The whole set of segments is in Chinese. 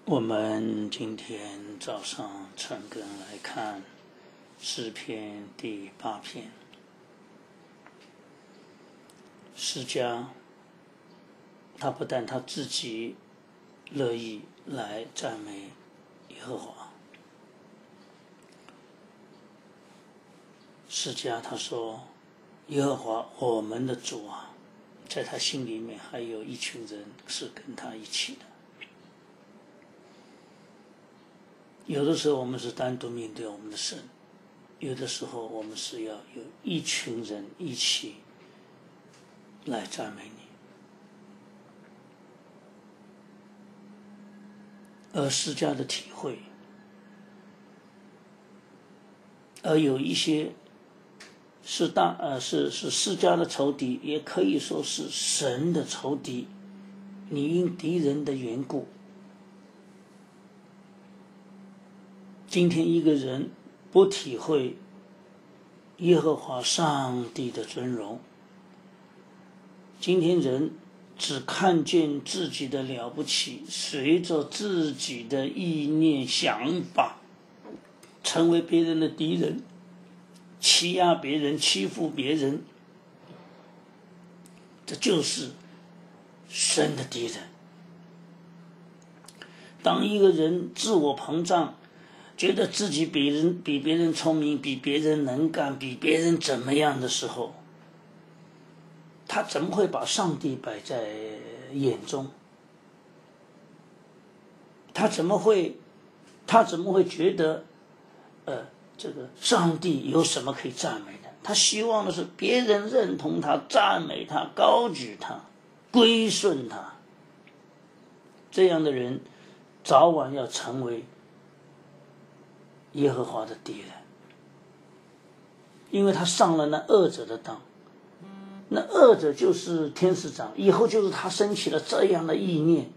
我们今天早上陈根来看诗篇第8篇。诗家他不但他自己乐意来赞美耶和华，诗家他说耶和华我们的主啊，在他心里面还有一群人是跟他一起的。有的时候我们是单独面对我们的神，有的时候我们是要有一群人一起来赞美你。而诗家的体会，而有一些是诗家的仇敌，也可以说是神的仇敌。你因敌人的缘故，今天一个人不体会耶和华上帝的尊荣，今天人只看见自己的了不起，随着自己的意念想法成为别人的敌人，欺压别人，欺负别人，这就是神的敌人。当一个人自我膨胀，觉得自己比别人聪明，比别人能干，比别人怎么样的时候，他怎么会把上帝摆在眼中？他怎么会觉得这个上帝有什么可以赞美的？他希望的是别人认同他，赞美他，高举他，归顺他。这样的人早晚要成为耶和华的敌人，因为他上了那恶者的当。那恶者就是天使长，以后就是他升起了这样的意念，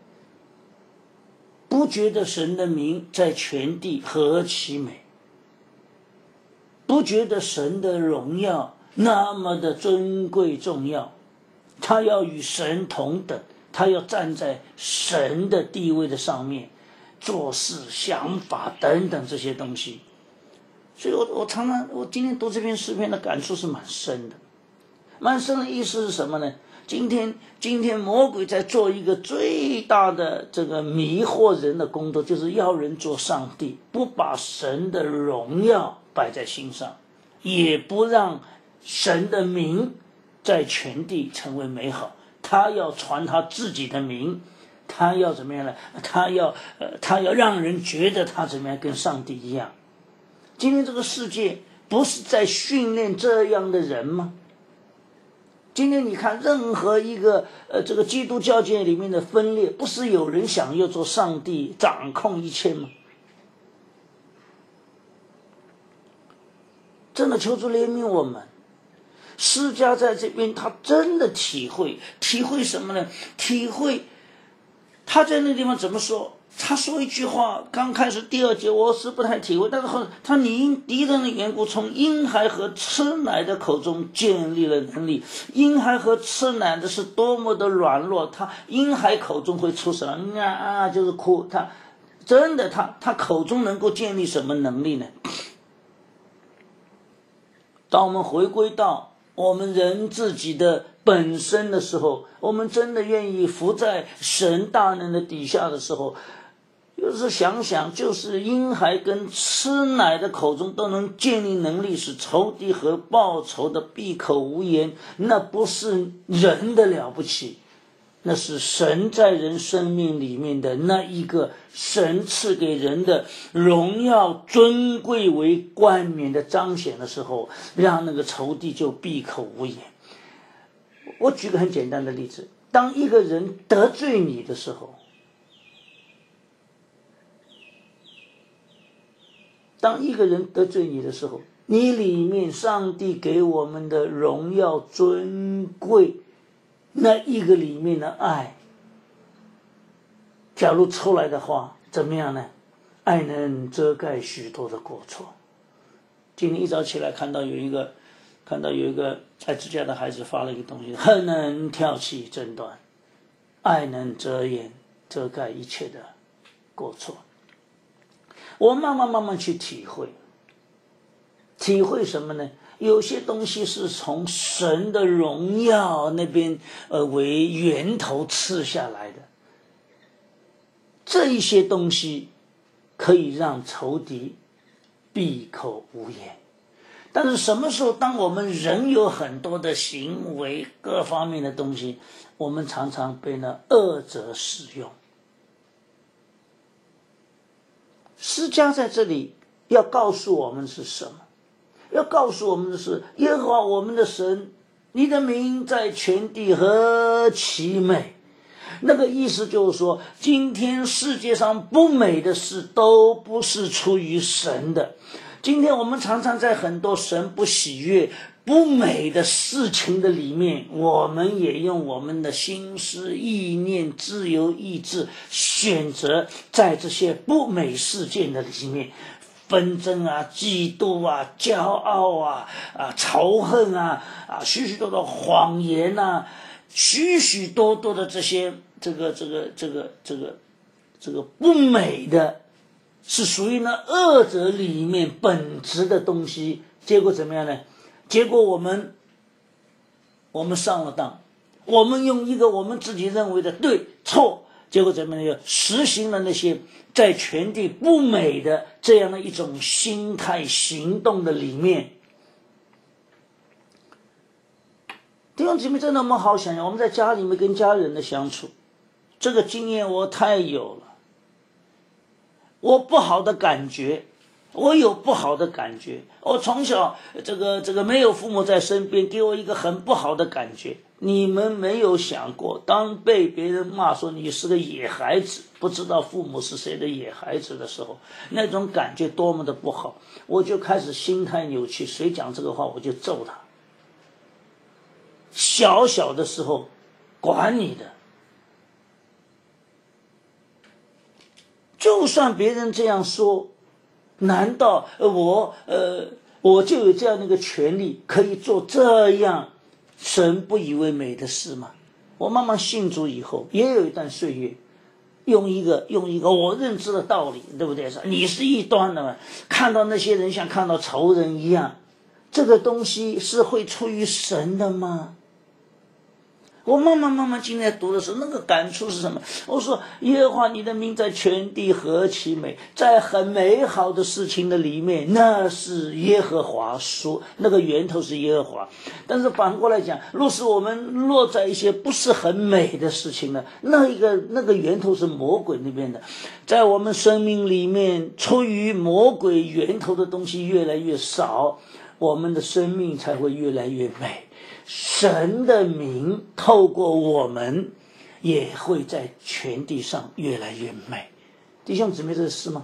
不觉得神的名在全地何其美，不觉得神的荣耀那么的尊贵重要，他要与神同等，他要站在神的地位的上面，做事想法等等这些东西。所以我今天读这篇诗篇的感触是蛮深的。蛮深的意思是什么呢？今天魔鬼在做一个最大的这个迷惑人的工作，就是要人做上帝，不把神的荣耀摆在心上，也不让神的名在全地成为美好。他要传他自己的名，他要怎么样呢？他要让人觉得他怎么样跟上帝一样。今天这个世界不是在训练这样的人吗？今天你看任何一个这个基督教界里面的分裂，不是有人想要做上帝掌控一切吗？真的求主怜悯我们。诗家在这边他真的体会什么呢？体会他在那地方怎么说？他说一句话，刚开始第2节我是不太体会，但是后来他你因敌人的缘故，从婴孩和吃奶的口中建立了能力。婴孩和吃奶的是多么的软弱，他婴孩口中会出什么？就是哭。他真的他口中能够建立什么能力呢？当我们回归到我们人自己的本身的时候，我们真的愿意伏在神大能的底下的时候，就是想想，就是婴孩跟吃奶的口中都能建立能力，使仇敌和报仇的闭口无言。那不是人的了不起，那是神在人生命里面的那一个神赐给人的荣耀尊贵为冠冕的彰显的时候，让那个仇敌就闭口无言。我举个很简单的例子，当一个人得罪你的时候，你里面上帝给我们的荣耀尊贵，那一个里面的爱，假如出来的话，怎么样呢？爱能遮盖许多的过错。今天一早起来看到有一个爱之家的孩子发了一个东西，恨能挑起争端，爱能遮盖一切的过错。我慢慢去体会什么呢？有些东西是从神的荣耀那边为源头赐下来的，这一些东西可以让仇敌闭口无言。但是什么时候当我们人有很多的行为各方面的东西，我们常常被那恶者使用。释迦在这里要告诉我们是什么？要告诉我们的是，耶和华我们的神，你的名在全地何其美。那个意思就是说，今天世界上不美的事都不是出于神的。今天我们常常在很多神不喜悦不美的事情的里面，我们也用我们的心思意念自由意志选择在这些不美事件的里面，纷争啊、嫉妒啊、骄傲啊、仇恨啊、许许多多谎言啊，许许多多的这些这个不美的，是属于那恶者里面本质的东西。结果怎么样呢？结果我们上了当，我们用一个我们自己认为的对错，结果怎么样？实行了那些在全地不美的这样的一种心态行动的里面。弟兄姊妹，真的我们好想想，我们在家里面跟家人的相处，这个经验我太有了。我不好的感觉，我有不好的感觉。我从小这个没有父母在身边，给我一个很不好的感觉。你们没有想过，当被别人骂说你是个野孩子，不知道父母是谁的野孩子的时候，那种感觉多么的不好。我就开始心态扭曲，谁讲这个话我就揍他。小的时候管你的，就算别人这样说，难道我就有这样的一个权利可以做这样神不以为美的事吗？我慢慢信主以后也有一段岁月，用一个我认知的道理，对不对？你是异端的嘛，看到那些人像看到仇人一样，这个东西是会出于神的吗？我慢慢今天读的时候，那个感触是什么？我说耶和华你的名在全地何其美，在很美好的事情的里面，那是耶和华说，那个源头是耶和华。但是反过来讲，若是我们落在一些不是很美的事情呢，那个源头是魔鬼那边的。在我们生命里面，出于魔鬼源头的东西越来越少，我们的生命才会越来越美。神的名透过我们也会在全地上越来越美。弟兄姊妹，这是吗？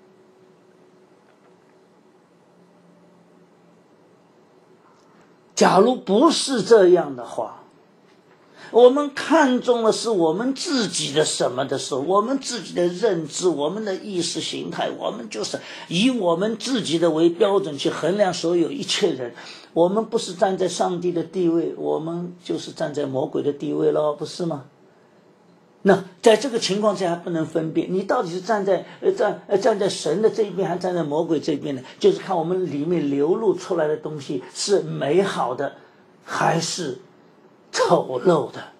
假如不是这样的话，我们看重的是我们自己的什么的时候，我们自己的认知，我们的意识形态，我们就是以我们自己的为标准去衡量所有一切人。我们不是站在上帝的地位，我们就是站在魔鬼的地位了，不是吗？那在这个情况下还不能分辨，你到底是站在神的这一边，还站在魔鬼这边呢？就是看我们里面流露出来的东西是美好的，还是丑陋的。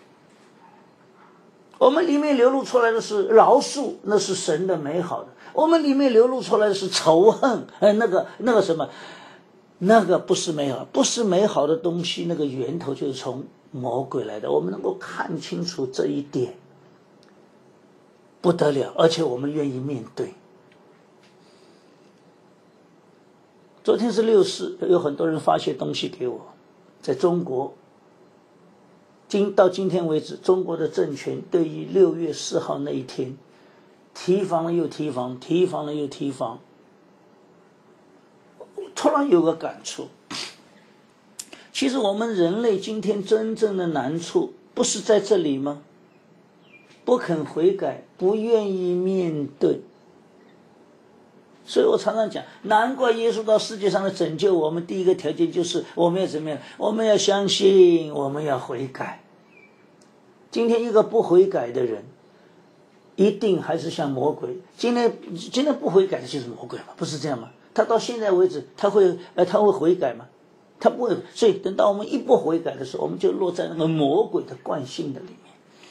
我们里面流露出来的是饶恕，那是神的美好的；我们里面流露出来的是仇恨，那个什么。那个不是美好，不是美好的东西，那个源头就是从魔鬼来的。我们能够看清楚这一点，不得了，而且我们愿意面对。昨天是6·4，有很多人发些东西给我，在中国，到今天为止，中国的政权对于6月4号那一天提防了又提防，提防了又提防。突然有个感触，其实我们人类今天真正的难处不是在这里吗？不肯悔改，不愿意面对。所以我常常讲，难怪耶稣到世界上来拯救我们，第一个条件就是我们要怎么样？我们要相信，我们要悔改。今天一个不悔改的人， 一定还是像魔鬼。今天不悔改的就是魔鬼嘛，不是这样吗？他到现在为止，他会悔改吗？他不会。所以等到我们一不悔改的时候，我们就落在那个魔鬼的惯性的里面。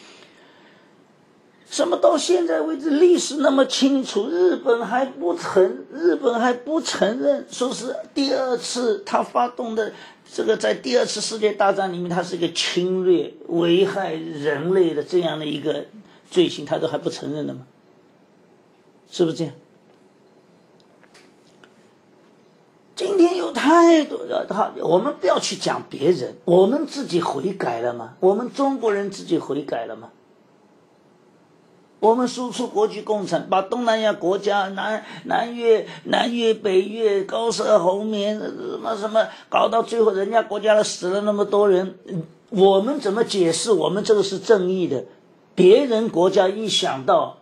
什么到现在为止历史那么清楚，日本还不承认说是第二次他发动的这个在第二次世界大战里面，它是一个侵略危害人类的这样的一个罪行，他都还不承认的吗？是不是这样？今天有太多的我们不要去讲别人，我们自己悔改了吗？我们中国人自己悔改了吗？我们输出国际共产，把东南亚国家南越、北越、高射红棉什么搞到最后，人家国家死了那么多人，我们怎么解释我们这个是正义的？别人国家一想到，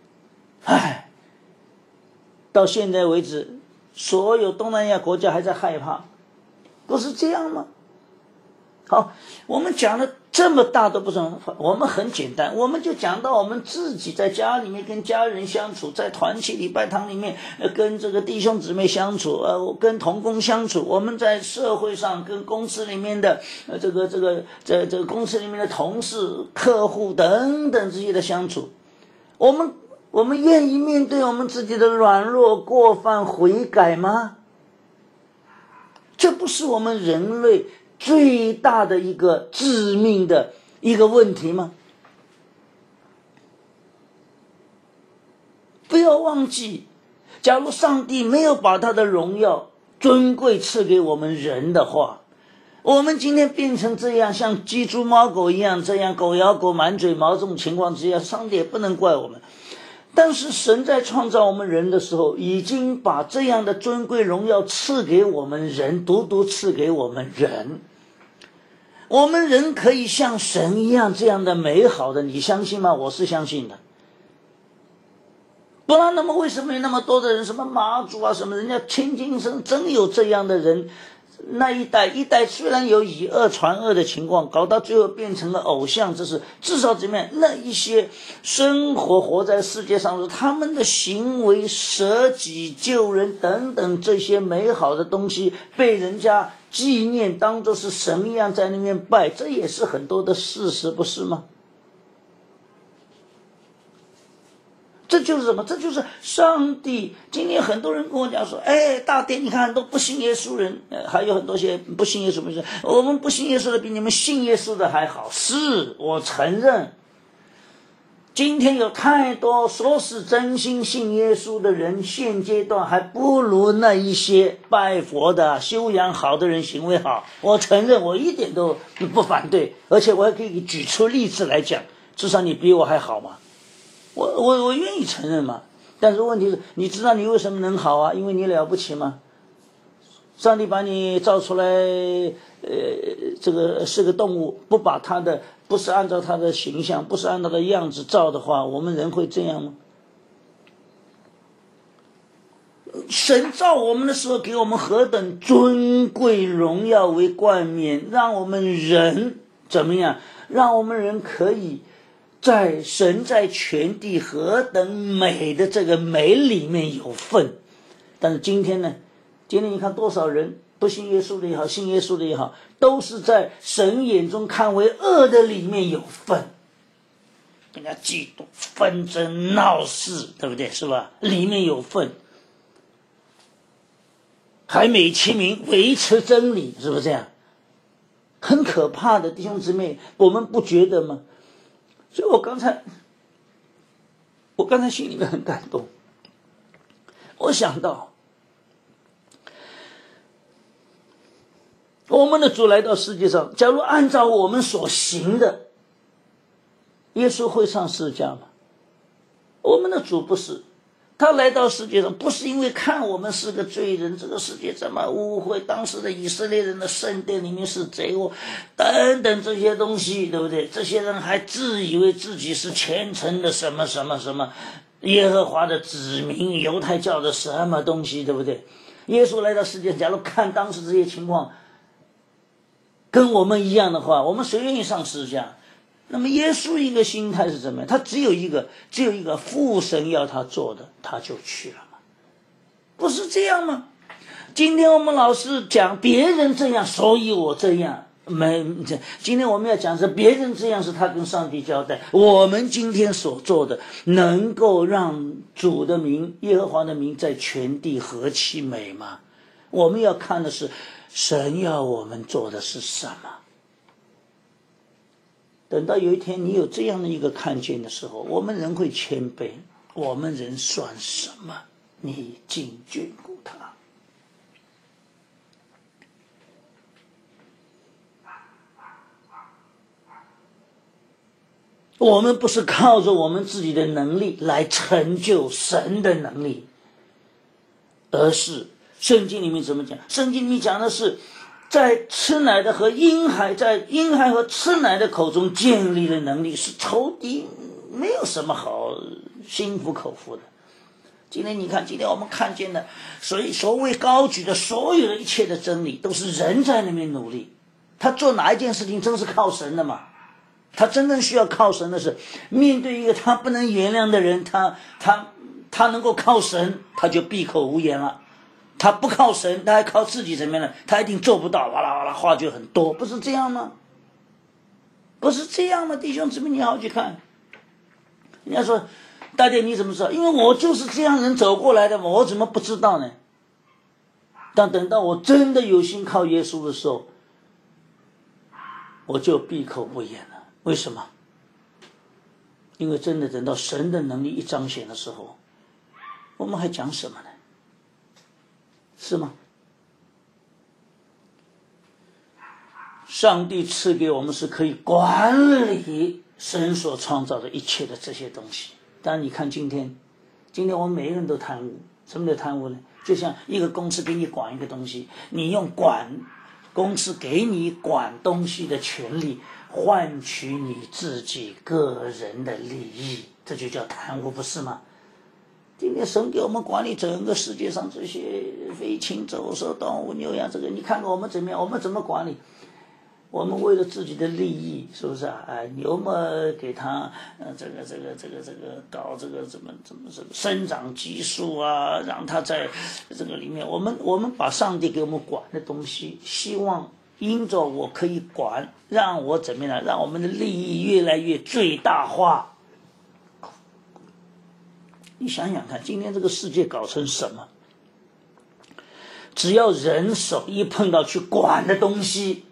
到现在为止，所有东南亚国家还在害怕，不是这样吗？好，我们讲了这么大都不是，我们很简单，我们就讲到我们自己在家里面跟家人相处，在团契礼拜堂里面跟这个弟兄姊妹相处，跟同工相处，我们在社会上跟公司里面的这个公司里面的同事、客户等等这些的相处，我们愿意面对我们自己的软弱、过犯、悔改吗？这不是我们人类最大的一个致命的一个问题吗？不要忘记，假如上帝没有把他的荣耀尊贵赐给我们人的话，我们今天变成这样，像鸡猪猫狗一样，这样狗咬狗满嘴毛这种情况之下，上帝也不能怪我们。但是神在创造我们人的时候，已经把这样的尊贵荣耀赐给我们人，独独赐给我们人。我们人可以像神一样这样的美好的，你相信吗？我是相信的。不然那么为什么有那么多的人，什么妈祖啊什么，人家清今生真有这样的人，那一代虽然有以讹传讹的情况，搞到最后变成了偶像，这是至少怎么样？那一些活在世界上，他们的行为舍己救人等等这些美好的东西，被人家纪念，当作是神一样在那边拜，这也是很多的事实，不是吗？这就是什么？这就是上帝。今天很多人跟我讲说，大爹，你看很多不信耶稣人，还有很多些不信耶稣的人，我们不信耶稣的比你们信耶稣的还好。是，我承认，今天有太多说是真心信耶稣的人，现阶段还不如那一些拜佛的、修养好的人行为好。我承认，我一点都不反对，而且我还可以举出例子来讲，至少你比我还好嘛。我愿意承认嘛，但是问题是，你知道你为什么能好啊？因为你了不起吗？上帝把你造出来，这个是个动物，不是按照他的形象，不是按照他的样子造的话，我们人会这样吗？神造我们的时候，给我们何等尊贵荣耀为冠冕，让我们人怎么样？让我们人可以在神在全地何等美的这个美里面有份。但是今天呢，你看多少人不信耶稣的也好，信耶稣的也好，都是在神眼中看为恶的里面有份，人家嫉妒、纷争、闹事，对不对？是吧？里面有份，还美其名维持真理，是不是这样？很可怕的，弟兄姊妹，我们不觉得吗？所以我刚才心里面很感动，我想到我们的主来到世界上，假如按照我们所行的，耶稣会上十字架吗？我们的主不是，他来到世界上不是因为看我们是个罪人，这个世界这么污秽，当时的以色列人的圣殿里面是贼窝等等这些东西，对不对？这些人还自以为自己是虔诚的什么什么什么耶和华的子民，犹太教的什么东西，对不对？耶稣来到世界，假如看当时这些情况跟我们一样的话，我们谁愿意上十字架？ 那么耶稣一个心态是怎么样？他只有一个父神要他做的，他就去了嘛，不是这样吗？今天我们老是讲别人这样，所以我这样。今天我们要讲是别人这样是他跟上帝交代，我们今天所做的能够让主的名耶和华的名在全地何其美吗？我们要看的是神要我们做的是什么。等到有一天你有这样的一个看见的时候，我们人会谦卑，我们人算什么？你竟眷顾他。我们不是靠着我们自己的能力来成就神的能力，而是圣经里面怎么讲？圣经里面讲的是在吃奶的和婴孩，在婴孩和吃奶的口中建立的能力，是仇敌没有什么好心服口服的。今天你看，今天我们看见的所谓高举的所有的一切的真理，都是人在那边努力。他做哪一件事情真是靠神的嘛？他真正需要靠神的是，面对一个他不能原谅的人，他能够靠神，他就闭口无言了。他不靠神，他还靠自己怎么样呢？他一定做不到，哇啦哇啦话就很多，不是这样吗？不是这样吗？弟兄姊妹，你好去看。人家说大爹你怎么知道？因为我就是这样人走过来的嘛，我怎么不知道呢？但等到我真的有心靠耶稣的时候，我就闭口不言了。为什么？因为真的等到神的能力一彰显的时候，我们还讲什么呢？是吗？上帝赐给我们是可以管理神所创造的一切的这些东西。但你看今天我们每个人都贪污。什么叫贪污呢？就像一个公司给你管一个东西，你用公司给你管东西的权利换取你自己个人的利益，这就叫贪污，不是吗？今天神给我们管理整个世界上这些飞禽走兽、动物、牛羊，这个你看看我们怎么样？我们怎么管理？我们为了自己的利益，是不是啊？牛嘛给它这个搞这个怎么生长激素啊，让它在这个里面，我们把上帝给我们管的东西，希望因着我可以管，让我怎么样？让我们的利益越来越最大化。你想想看，今天这个世界搞成什么？只要人手一碰到去管的东西，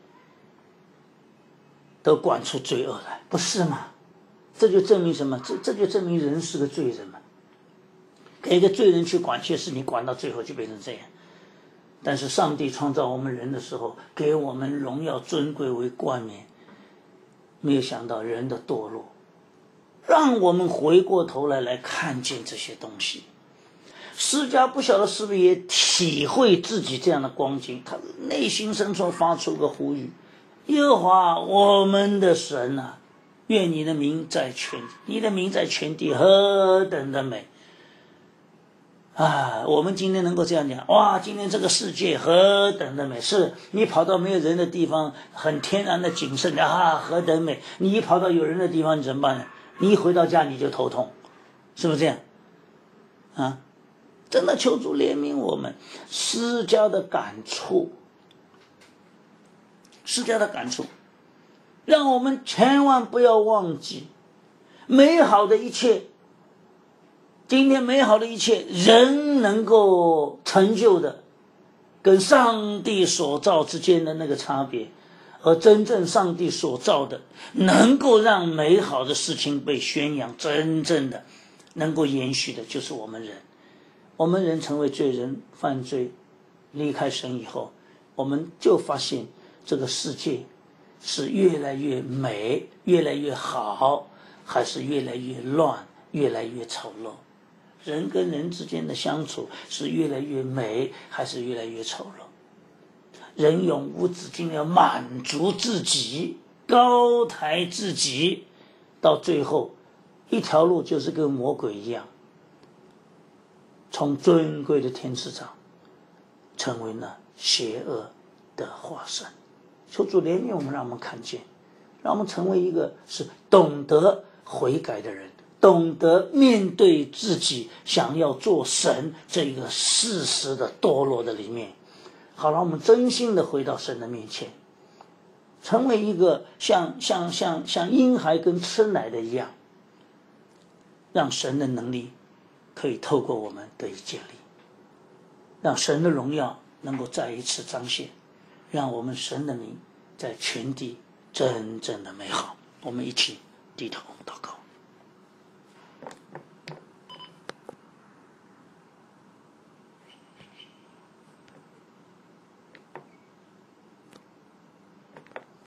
都管出罪恶来，不是吗？这就证明什么？这就证明人是个罪人嘛。给一个罪人去管些事，你管到最后就变成这样。但是上帝创造我们人的时候，给我们荣耀尊贵为冠冕，没有想到人的堕落，让我们回过头来看见这些东西。释迦不晓得是不是也体会自己这样的光景，他内心深处发出个呼吁：耶和华我们的神啊，愿你的名在全地何等的美啊！我们今天能够这样讲，哇，今天这个世界何等的美！是你跑到没有人的地方，很天然的景色啊，何等美！你一跑到有人的地方，你怎么办呢？你一回到家你就头痛，是不是这样？啊，真的求主怜悯我们。释迦的感触，让我们千万不要忘记，美好的一切。今天美好的一切，人能够成就的，跟上帝所造之间的那个差别，而真正上帝所造的，能够让美好的事情被宣扬，真正的能够延续的，就是我们人。我们人成为罪人，犯罪，离开神以后，我们就发现这个世界是越来越美，越来越好，还是越来越乱，越来越丑陋？人跟人之间的相处是越来越美，还是越来越丑陋？人永无止境要满足自己，高抬自己，到最后一条路就是跟魔鬼一样，从尊贵的天使长成为了邪恶的化身。求主怜悯我们，让我们看见让我们成为一个是懂得悔改的人，懂得面对自己想要做神这个事实的堕落的里面。好了，我们真心的回到神的面前，成为一个像婴孩跟吃奶的一样，让神的能力可以透过我们得以建立，让神的荣耀能够再一次彰显，让我们神的名在全地真正的美好。我们一起低头祷告。